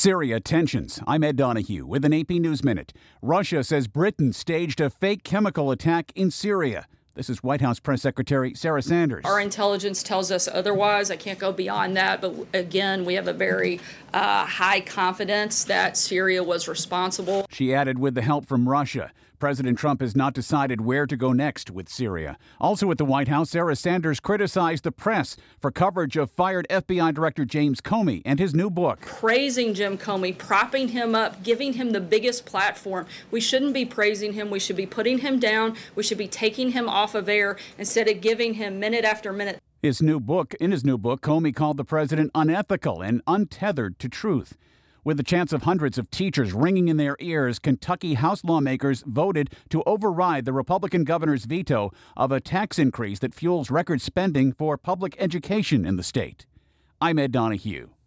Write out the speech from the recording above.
Syria tensions. I'm Ed Donahue with an AP News Minute. Russia says Britain staged a fake chemical attack in Syria. This is White House Press Secretary Sarah Sanders. Our intelligence tells us otherwise. I can't go beyond that. But again, we have a very high confidence that Syria was responsible. She added, with the help from Russia. President Trump has not decided where to go next with Syria. Also at the White House, Sarah Sanders criticized the press for coverage of fired FBI Director James Comey and his new book. Praising Jim Comey, propping him up, giving him the biggest platform. We shouldn't be praising him. We should be putting him down. We should be taking him off of air instead of giving him minute after minute. In his new book, Comey called the president unethical and untethered to truth. With the chance of hundreds of teachers ringing in their ears, Kentucky House lawmakers voted to override the Republican governor's veto of a tax increase that fuels record spending for public education in the state. I'm Ed Donahue.